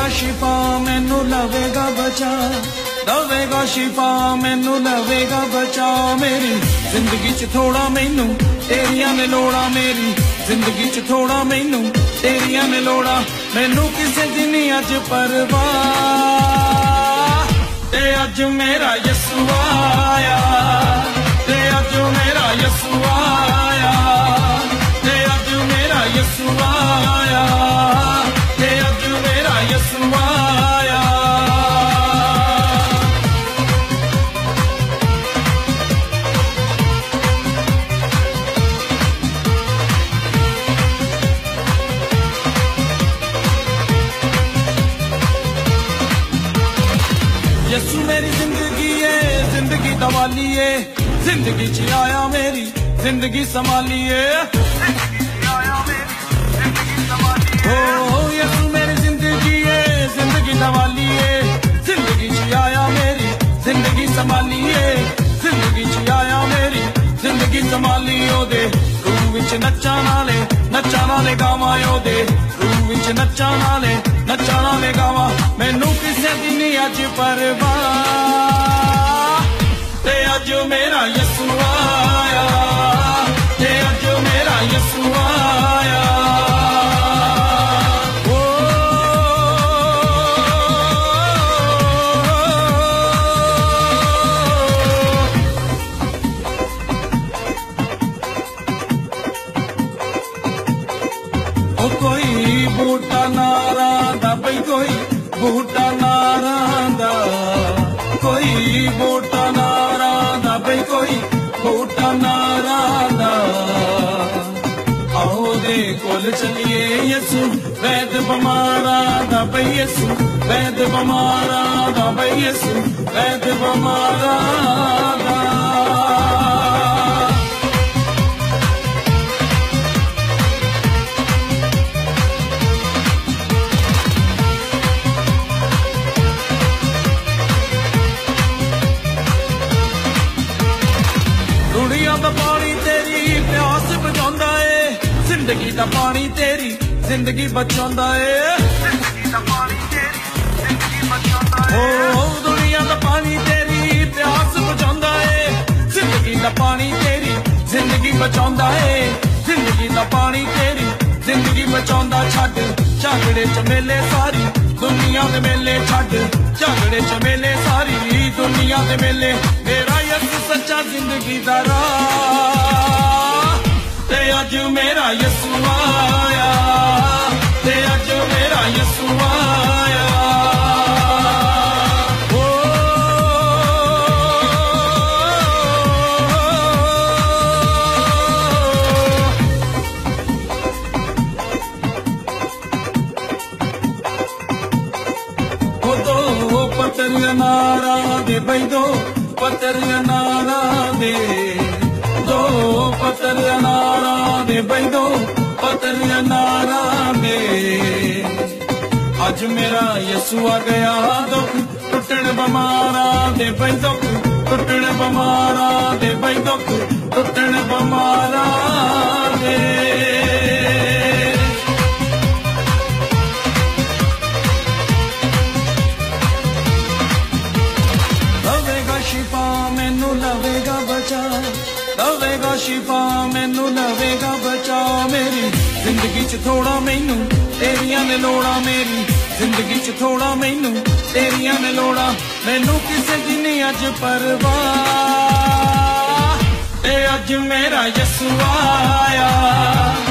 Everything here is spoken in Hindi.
दवेगा शिफा मैनू लवेगा बचा, दवेगा शिफा मैनू लवेगा बचा। मेरी जिंदगी च थोड़ा मैनू तेरियां ने लोड़ा, मेरी जिंदगी च थोड़ा मैनू तेरियां ने लोड़ा। मैनू किसे दी नी अज परवाह, ते अज मेरा यसु आया, ते अज मेरा यसु आया, ते अज मेरा यसु आया, ते अज मेरा यसु आया। यसु मेरी जिंदगी है, जिंदगी दवालिए, जिंदगी च आया मेरी जिंदगी संभालिए। ओ यसु मेरी जिंदगी है, जिंदगी दवालिए, जिंदगी च आया मेरी जिंदगी संभालिए, जिंदगी च आया मेरी जिंदगी संभालिए। ओदे रूह विच नच्चा नाले गावां, ओदे रूह विच नच्चा नाले गावां। मैनू किसे दी नी अज परवाह, ते अज मेरा यसु आया, ते अज मेरा यसु आया। कोई बूटा नारा दा बई, कोई बूटा नारा दा, कोई बूटा नारा दा बई, कोई बूटा नारा दा। आओ दे कोल चलिए यसु वैद बमारा दा बई, यसु वैद बमारा दा बई, यसु वैद बमारा दा। दुनिया दा पानी तेरी प्यास बुझांदा है, जिंदगी दा पानी तेरी जिंदगी बचांदा है। ओ दुनिया दा पानी तेरी प्यास बुझांदा है, जिंदगी दा पानी तेरी जिंदगी बचांदा है, जिंदगी दा पानी तेरी जिंदगी बचांदा। छड्ड झगड़े च मेले सारी दुनिया दे मेले, छड्ड झगड़े च मेले सारी दुनिया दे मेले। मेरा यसु सच्चा जिंदगी दा राह, ते अज मेरा यसु आया, ते अज मेरा यसु आया। पतरिया नारा दे बई, दो पतरिया नारा दे, दो पतरिया नारा दे बई, दो पतरिया नारा दे। अज मेरा यसु आ गया, दुख टुटण बमारा दे बई, दुख टुटण बमारा दे बई, दुख टुटण बमारा दे। शिफा मैनू लवेगा बचा, दवेगा शिफा मैनू लवेगा बचा। मेरी जिंदगी च थोड़ा मैनू तेरियां ने लोड़ा, मेरी जिंदगी च थोड़ा मैनू तेरियां ने लोड़ा। मैनू किसे दी नी अज परवाह, ते अज मेरा यसु आया।